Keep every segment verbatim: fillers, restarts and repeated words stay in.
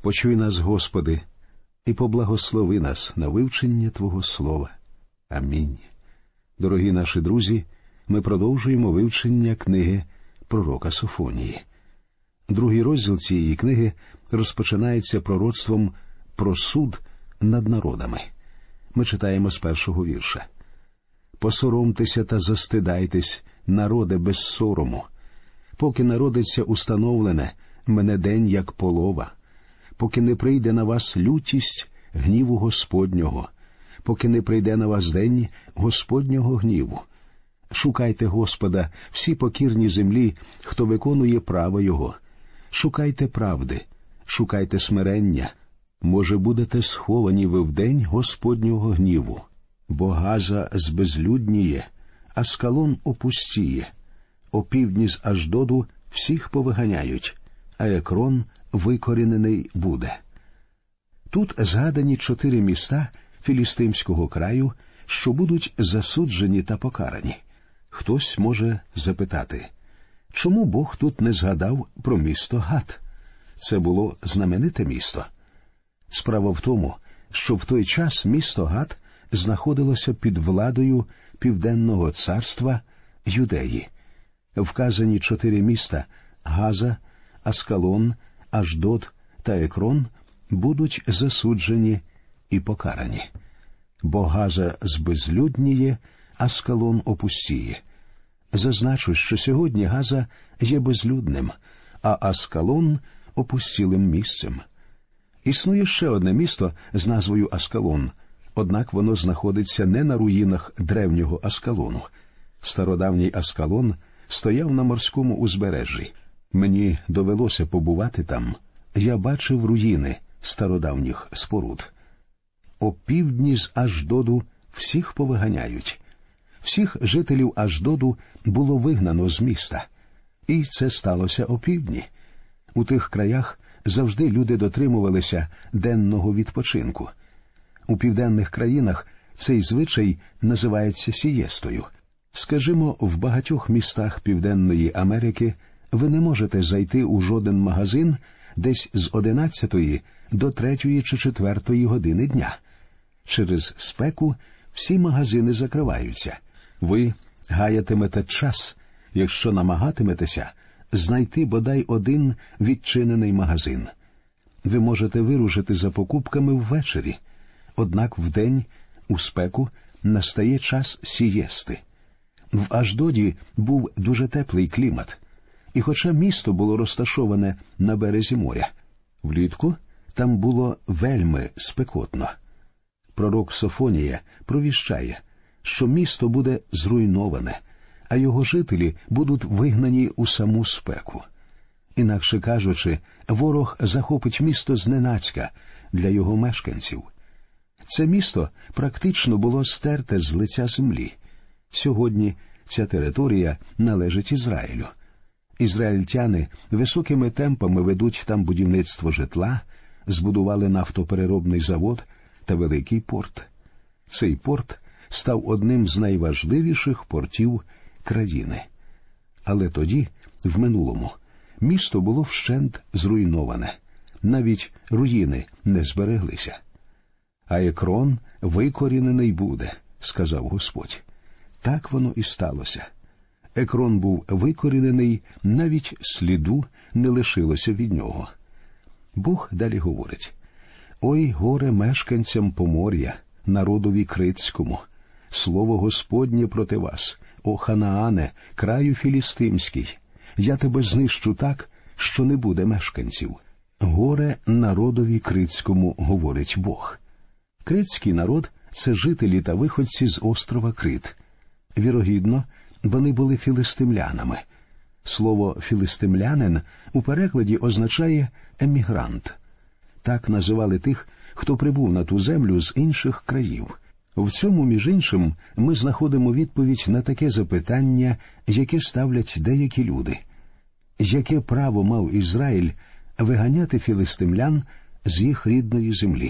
Почуй нас, Господи, і поблагослови нас на вивчення Твого Слова. Амінь. Дорогі наші друзі, ми продовжуємо вивчення книги пророка Софонії. Другий розділ цієї книги розпочинається пророцтвом про суд над народами. Ми читаємо з першого вірша. «Посоромтеся та застидайтесь, народе без сорому. Поки народиться установлене, мене день як полова. Поки не прийде на вас лютість гніву Господнього. Поки не прийде на вас день Господнього гніву. Шукайте Господа, всі покірні землі, хто виконує право Його. Шукайте правди, шукайте смирення. Може, будете сховані ви в день Господнього гніву. Бо Газа збезлюдніє, Аскалон опустіє. Опівдні з Аждоду всіх повиганяють, а Екрон викорінений буде». Тут згадані чотири міста Філістимського краю, що будуть засуджені та покарані. Хтось може запитати, чому Бог тут не згадав про місто Гат? Це було знамените місто. Справа в тому, що в той час місто Гат знаходилося під владою Південного царства Юдеї. Вказані чотири міста – Газа, Аскалон, Аждод та Екрон – будуть засуджені і покарані. Бо Газа збезлюдніє, Аскалон опустіє. Зазначу, що сьогодні Газа є безлюдним, а Аскалон – опустілим місцем. Існує ще одне місто з назвою Аскалон, однак воно знаходиться не на руїнах древнього Аскалону. Стародавній Аскалон стояв на морському узбережжі. Мені довелося побувати там. Я бачив руїни стародавніх споруд. Опівдні з Аждоду всіх повиганяють. Всіх жителів Аждоду було вигнано з міста. І це сталося опівдні. У тих краях завжди люди дотримувалися денного відпочинку. У південних країнах цей звичай називається сієстою. Скажімо, в багатьох містах Південної Америки ви не можете зайти у жоден магазин десь з одинадцятої до третьої чи четвертої години дня. Через спеку всі магазини закриваються. Ви гаятимете час, якщо намагатиметеся знайти бодай один відчинений магазин. Ви можете вирушити за покупками ввечері, однак вдень, у спеку, настає час сієсти. В Аждоді був дуже теплий клімат, і хоча місто було розташоване на березі моря, влітку там було вельми спекотно. Пророк Софонія провіщає, що місто буде зруйноване, а його жителі будуть вигнані у саму спеку. Інакше кажучи, ворог захопить місто зненацька для його мешканців. Це місто практично було стерте з лиця землі. Сьогодні ця територія належить Ізраїлю. Ізраїльтяни високими темпами ведуть там будівництво житла, збудували нафтопереробний завод та великий порт. Цей порт став одним з найважливіших портів країни. Але тоді, в минулому, місто було вщент зруйноване. Навіть руїни не збереглися. «А Екрон викорінений буде», – сказав Господь. Так воно і сталося. Екрон був викорінений, навіть сліду не лишилося від нього. Бог далі говорить: «Ой, горе мешканцям Помор'я, народові критському! Слово Господнє проти вас, о Ханаане, краю філістимський! Я тебе знищу так, що не буде мешканців. Горе народові критському, говорить Бог». Критський народ – це жителі та виходці з острова Крит. Вірогідно, вони були філистимлянами. Слово «філистимлянин» у перекладі означає «емігрант». Так називали тих, хто прибув на ту землю з інших країв. В цьому, між іншим, ми знаходимо відповідь на таке запитання, яке ставлять деякі люди. Яке право мав Ізраїль виганяти філистимлян з їх рідної землі?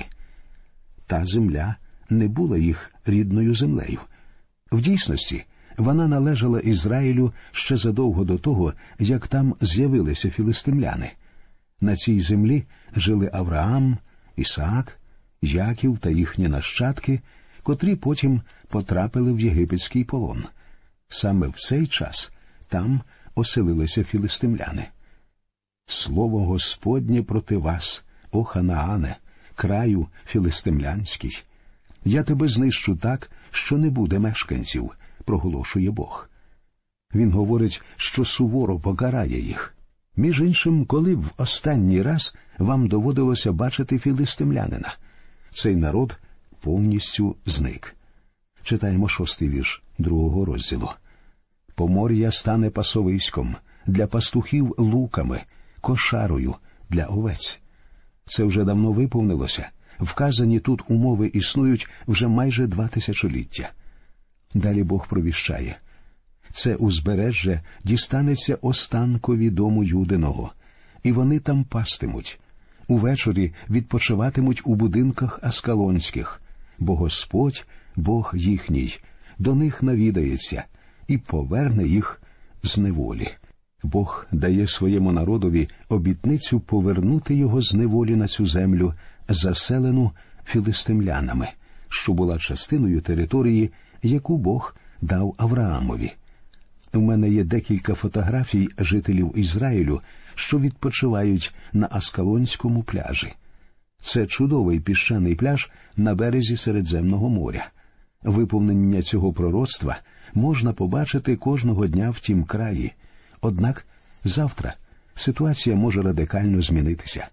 Та земля не була їх рідною землею. В дійсності, вона належала Ізраїлю ще задовго до того, як там з'явилися філистимляни. На цій землі жили Авраам, Ісаак, Яків та їхні нащадки, котрі потім потрапили в єгипетський полон. Саме в цей час там оселилися філистимляни. «Слово Господнє проти вас, о Ханаане, краю філистимлянський. Я тебе знищу так, що не буде мешканців», – проголошує Бог. Він говорить, що суворо покарає їх. Між іншим, коли в останній раз вам доводилося бачити філистимлянина? Цей народ повністю зник. Читаємо шостий вірш другого розділу. «Помор'я стане пасовиськом, для пастухів луками, кошарою для овець». Це вже давно виповнилося. Вказані тут умови існують вже майже два тисячоліття. Далі Бог провіщає. «Це узбережжя дістанеться останкові дому Юдиного, і вони там пастимуть. Увечері відпочиватимуть у будинках аскалонських, бо Господь, Бог їхній, до них навідається і поверне їх з неволі». Бог дає своєму народові обітницю повернути його з неволі на цю землю, заселену філистимлянами, що була частиною території, яку Бог дав Авраамові. У мене є декілька фотографій жителів Ізраїлю, що відпочивають на Аскалонському пляжі. Це чудовий піщаний пляж на березі Середземного моря. Виповнення цього пророцтва можна побачити кожного дня в тім краї. Однак завтра ситуація може радикально змінитися.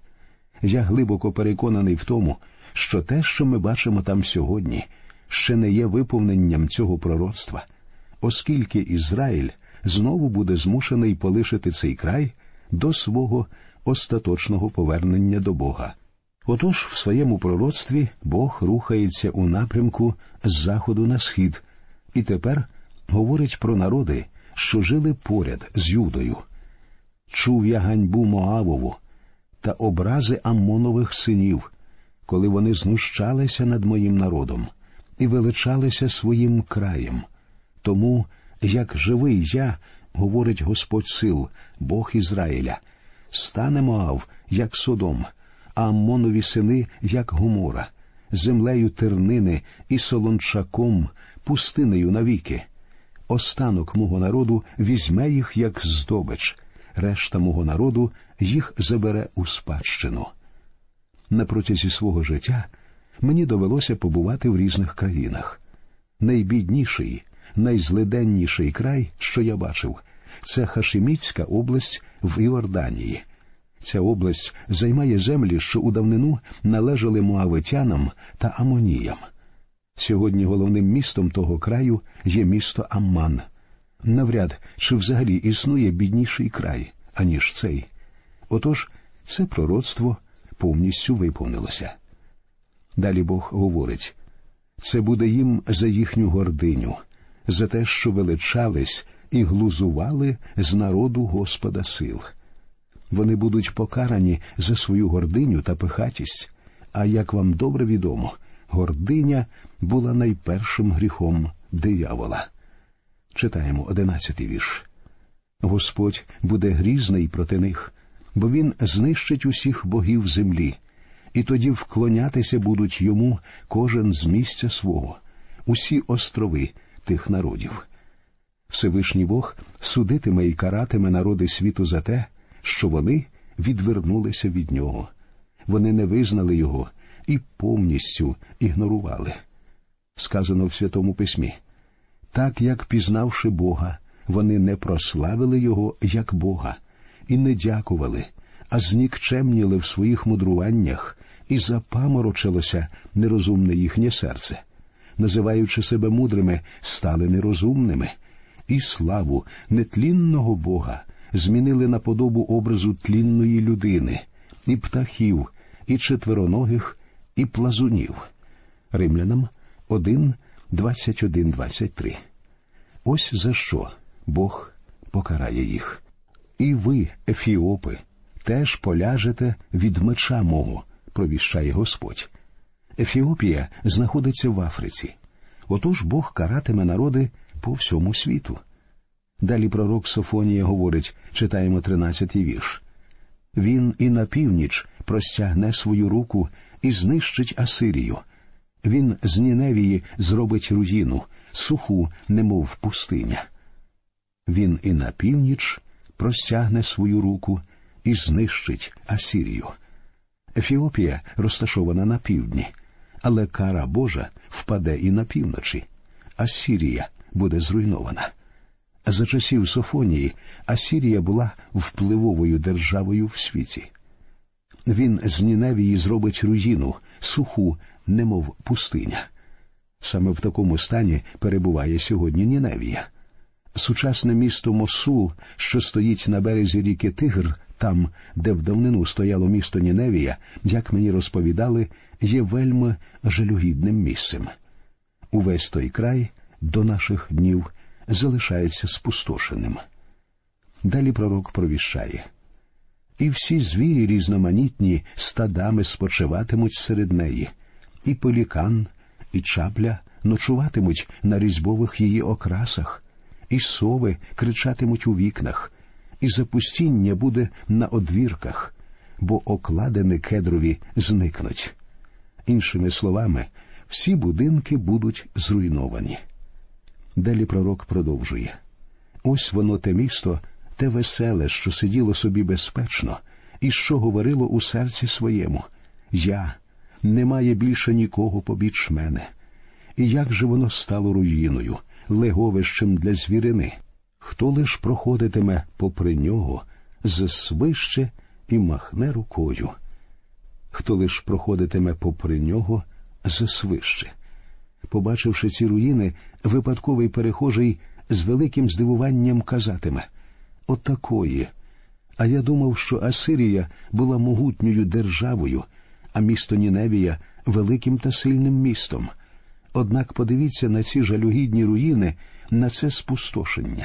Я глибоко переконаний в тому, що те, що ми бачимо там сьогодні, ще не є виповненням цього пророцтва, оскільки Ізраїль знову буде змушений полишити цей край до свого остаточного повернення до Бога. Отож, в своєму пророцтві Бог рухається у напрямку з заходу на схід, і тепер говорить про народи, що жили поряд з Юдою. «Чув я ганьбу Моавову та образи Аммонових синів, коли вони знущалися над моїм народом і величалися своїм краєм. Тому, як живий я, говорить Господь сил, Бог Ізраїля, стане Моав, як Содом, а Аммонові сини, як Гомора, землею тернини і солончаком, пустинею навіки. Останок мого народу візьме їх, як здобич, решта мого народу їх забере у спадщину». На протязі свого життя мені довелося побувати в різних країнах. Найбідніший, найзлиденніший край, що я бачив, це Хашимітська область в Іорданії. Ця область займає землі, що у давнину належали моавитянам та амоніям. Сьогодні головним містом того краю є місто Амман. Навряд, чи взагалі існує бідніший край, аніж цей. Отож, це пророцтво повністю виповнилося. Далі Бог говорить, «Це буде їм за їхню гординю, за те, що величались і глузували з народу Господа сил. Вони будуть покарані за свою гординю та пихатість, а, як вам добре відомо, гординя була найпершим гріхом диявола». Читаємо одинадцятий вірш. «Господь буде грізний проти них, бо він знищить усіх богів землі, і тоді вклонятися будуть йому кожен з місця свого, усі острови тих народів. Всевишній Бог судитиме і каратиме народи світу за те, що вони відвернулися від нього. Вони не визнали його і повністю ігнорували». Сказано в Святому Письмі, «Так, як, пізнавши Бога, вони не прославили його як Бога, і не дякували, а знікчемніли в своїх мудруваннях, і запаморочилося нерозумне їхнє серце. Називаючи себе мудрими, стали нерозумними, і славу нетлінного Бога змінили на подобу образу тлінної людини, і птахів, і четвероногих, і плазунів». Римлянам один, двадцять один двадцять три. Ось за що Бог покарає їх. «І ви, ефіопи, теж поляжете від меча мого», – провіщає Господь. Ефіопія знаходиться в Африці. Отож Бог каратиме народи по всьому світу. Далі пророк Софонія говорить, читаємо тринадцятий вірш. Він і на північ простягне свою руку і знищить Асирію. Він з Ніневії зробить руїну, суху, немов пустиня. Він і на північ простягне свою руку і знищить Асирію. Ефіопія розташована на півдні, але кара Божа впаде і на півночі. Асирія буде зруйнована. За часів Софонії Асирія була впливовою державою в світі. Він з Ніневії зробить руїну, суху, немов пустиня. Саме в такому стані перебуває сьогодні Ніневія. Сучасне місто Мосул, що стоїть на березі ріки Тигр, там, де в давнину стояло місто Ніневія, як мені розповідали, є вельми жалюгідним місцем. Увесь той край до наших днів залишається спустошеним. Далі пророк провіщає: «І всі звірі різноманітні стадами спочиватимуть серед неї, і пелікан, і чапля ночуватимуть на різьбових її окрасах, і сови кричатимуть у вікнах, і запустіння буде на одвірках, бо окладини кедрові зникнуть». Іншими словами, всі будинки будуть зруйновані. Далі пророк продовжує: «Ось воно те місто, те веселе, що сиділо собі безпечно, і що говорило у серці своєму: я, немає більше нікого побіч мене. І як же воно стало руїною, леговищем для звірини? Хто лиш проходитиме попри нього, засвище і махне рукою. Хто лиш проходитиме попри нього, засвище». Побачивши ці руїни, випадковий перехожий з великим здивуванням казатиме: «Отакої! А я думав, що Асирія була могутньою державою, а місто Ніневія – великим та сильним містом. Однак подивіться на ці жалюгідні руїни, на це спустошення».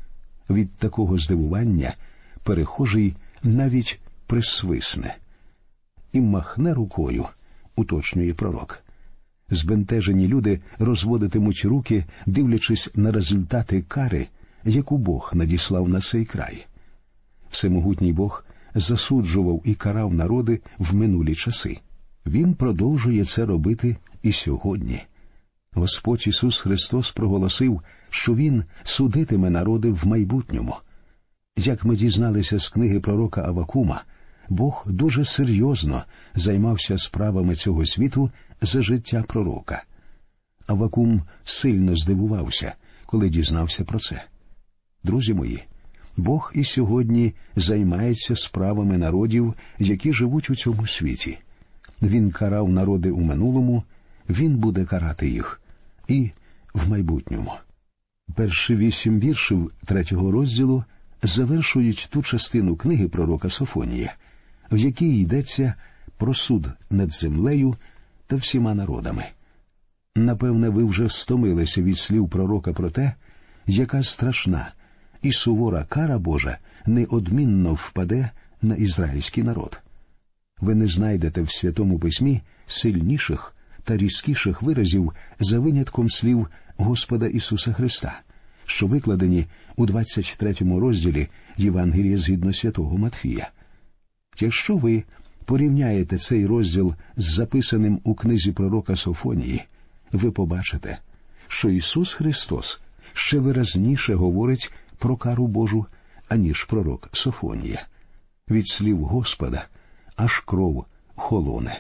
Від такого здивування перехожий навіть присвисне. «І махне рукою», уточнює пророк. Збентежені люди розводитимуть руки, дивлячись на результати кари, яку Бог надіслав на цей край. Всемогутній Бог засуджував і карав народи в минулі часи. Він продовжує це робити і сьогодні. Господь Ісус Христос проголосив, що Він судитиме народи в майбутньому. Як ми дізналися з книги пророка Авакума, Бог дуже серйозно займався справами цього світу за життя пророка. Авакум сильно здивувався, коли дізнався про це. Друзі мої, Бог і сьогодні займається справами народів, які живуть у цьому світі. Він карав народи у минулому, Він буде карати їх і в майбутньому. Перші вісім віршів третього розділу завершують ту частину книги пророка Софонія, в якій йдеться про суд над землею та всіма народами. Напевне, ви вже стомилися від слів пророка про те, яка страшна і сувора кара Божа неодмінно впаде на ізраїльський народ. Ви не знайдете в Святому Письмі сильніших та різкіших виразів за винятком слів Господа Ісуса Христа, що викладені у двадцять третьому розділі Євангелія згідно святого Матфія. Якщо ви порівняєте цей розділ з записаним у книзі пророка Софонії, ви побачите, що Ісус Христос ще виразніше говорить про кару Божу, аніж пророк Софонія. Від слів Господа аж кров холоне.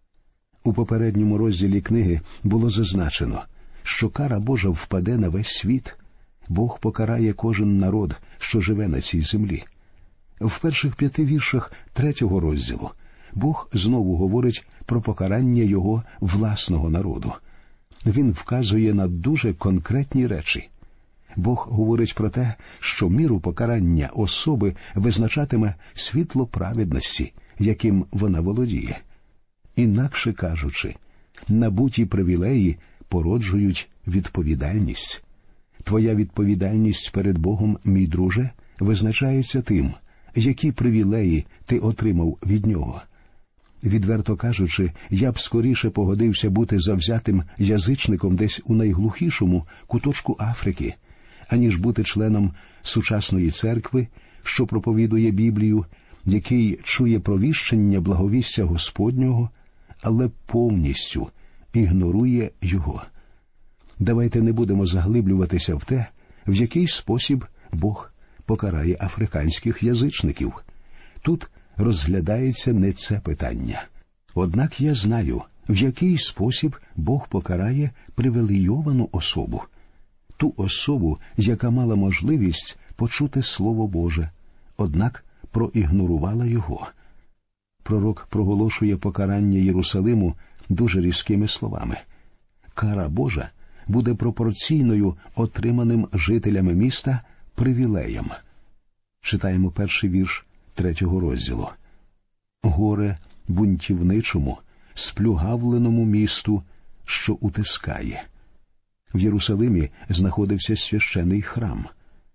У попередньому розділі книги було зазначено, що кара Божа впаде на весь світ. Бог покарає кожен народ, що живе на цій землі. В перших п'яти віршах третього розділу Бог знову говорить про покарання його власного народу. Він вказує на дуже конкретні речі. Бог говорить про те, що міру покарання особи визначатиме світло праведності, яким вона володіє. Інакше кажучи, набуті привілеї породжують відповідальність. Твоя відповідальність перед Богом, мій друже, визначається тим, які привілеї ти отримав від Нього. Відверто кажучи, я б скоріше погодився бути завзятим язичником десь у найглухішому куточку Африки, аніж бути членом сучасної церкви, що проповідує Біблію, який чує провіщення благовістя Господнього, але повністю ігнорує його. Давайте не будемо заглиблюватися в те, в який спосіб Бог покарає африканських язичників. Тут розглядається не це питання. Однак я знаю, в який спосіб Бог покарає привілейовану особу. Ту особу, яка мала можливість почути Слово Боже, однак проігнорувала його. Пророк проголошує покарання Єрусалиму дуже різкими словами. Кара Божа буде пропорційною отриманим жителями міста привілеям. Читаємо перший вірш третього розділу. Горе бунтівничому, сплюгавленому місту, що утискає. В Єрусалимі знаходився священий храм.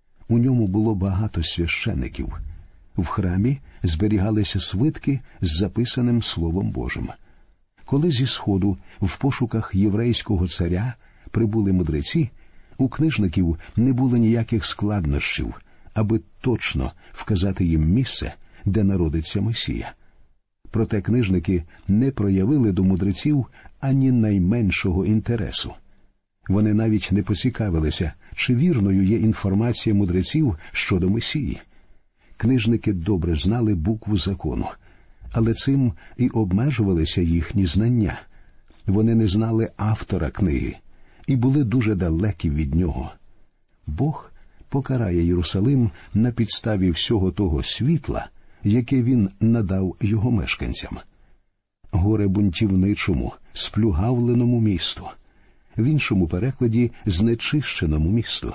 У ньому було багато священиків. В храмі зберігалися свитки з записаним Словом Божим. Коли зі сходу в пошуках єврейського царя прибули мудреці, у книжників не було ніяких складнощів, аби точно вказати їм місце, де народиться Месія. Проте книжники не проявили до мудреців ані найменшого інтересу. Вони навіть не поцікавилися, чи вірною є інформація мудреців щодо Месії. Книжники добре знали букву закону, але цим і обмежувалися їхні знання. Вони не знали автора книги і були дуже далекі від нього. Бог покарає Єрусалим на підставі всього того світла, яке він надав його мешканцям. Горе бунтівничому, сплюгавленому місту. В іншому перекладі знечищеному місту.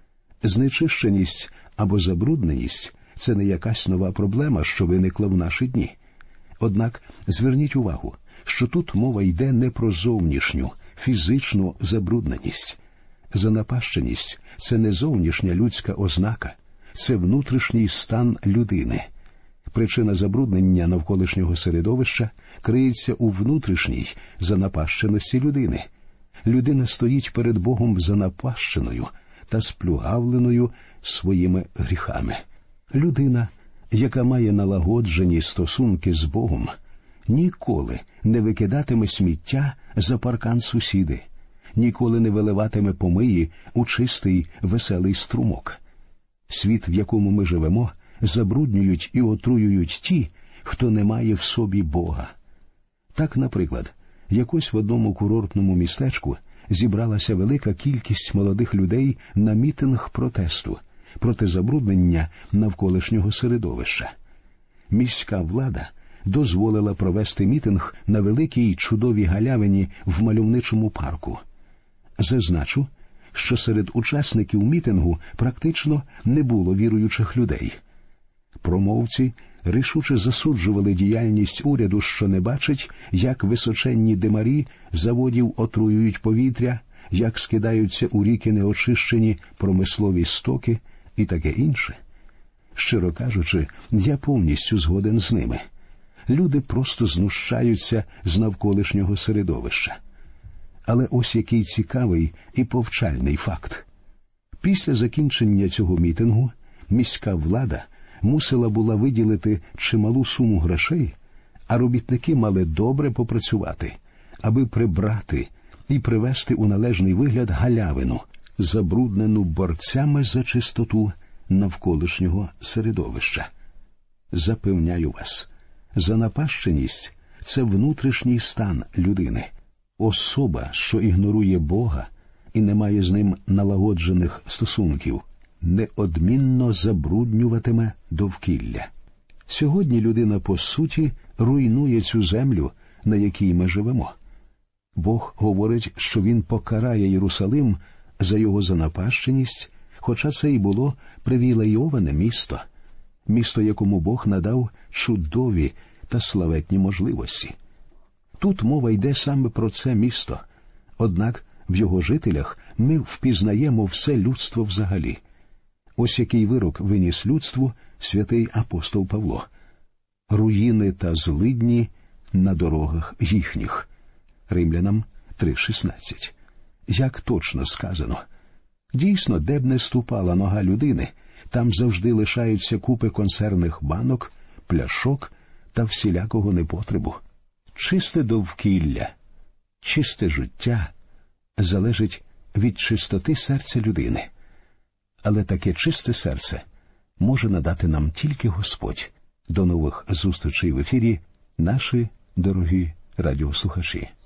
Знечищеність або забрудненість – це не якась нова проблема, що виникла в наші дні. Однак зверніть увагу, що тут мова йде не про зовнішню, фізичну забрудненість. Занапащеність – це не зовнішня людська ознака, це внутрішній стан людини. Причина забруднення навколишнього середовища криється у внутрішній занапащеності людини. Людина стоїть перед Богом занапащеною та сплюгавленою своїми гріхами. Людина, яка має налагоджені стосунки з Богом, ніколи не викидатиме сміття за паркан сусіди, ніколи не виливатиме помиї у чистий, веселий струмок. Світ, в якому ми живемо, забруднюють і отруюють ті, хто не має в собі Бога. Так, наприклад, якось в одному курортному містечку зібралася велика кількість молодих людей на мітинг протесту проти забруднення навколишнього середовища. Міська влада дозволила провести мітинг на великій чудовій галявині в мальовничому парку. Зазначу, що серед учасників мітингу практично не було віруючих людей. Промовці рішуче засуджували діяльність уряду, що не бачить, як височенні димарі заводів отруюють повітря, як скидаються у ріки неочищені промислові стоки і таке інше. Щиро кажучи, я повністю згоден з ними. Люди просто знущаються з навколишнього середовища. Але ось який цікавий і повчальний факт. Після закінчення цього мітингу міська влада мусила була виділити чималу суму грошей, а робітники мали добре попрацювати, аби прибрати і привести у належний вигляд галявину, забруднену борцями за чистоту навколишнього середовища. Запевняю вас, занапащеність – це внутрішній стан людини. Особа, що ігнорує Бога і не має з ним налагоджених стосунків, неодмінно забруднюватиме довкілля. Сьогодні людина, по суті, руйнує цю землю, на якій ми живемо. Бог говорить, що Він покарає Єрусалим за його занапащеність, хоча це і було привілейоване місто, місто, якому Бог надав чудові та славетні можливості. Тут мова йде саме про це місто, однак в його жителях ми впізнаємо все людство взагалі. Ось який вирок виніс людству святий апостол Павло. Руїни та злидні на дорогах їхніх. Римлянам три шістнадцять. Як точно сказано. Дійсно, де б не ступала нога людини, там завжди лишаються купи консервних банок, пляшок та всілякого непотребу. Чисте довкілля, чисте життя залежить від чистоти серця людини. Але таке чисте серце може надати нам тільки Господь. До нових зустрічей в ефірі, наші дорогі радіослухачі.